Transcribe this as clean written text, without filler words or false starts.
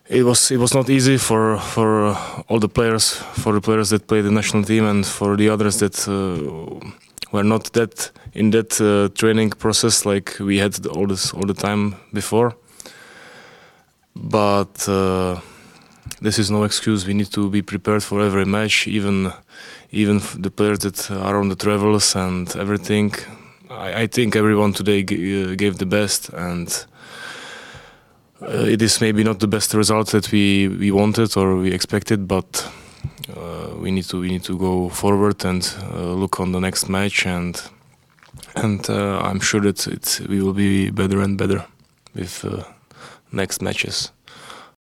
it was not easy for all the players, for the players that play the national team, and for the others that were not that in that training process like we had all the time before. But this is no excuse. We need to be prepared for every match, even the players that are on the travels and everything. I think everyone today gave the best, and it is maybe not the best result that we wanted or we expected, but we need to go forward and look on the next match, and I'm sure that we will be better and better with next matches.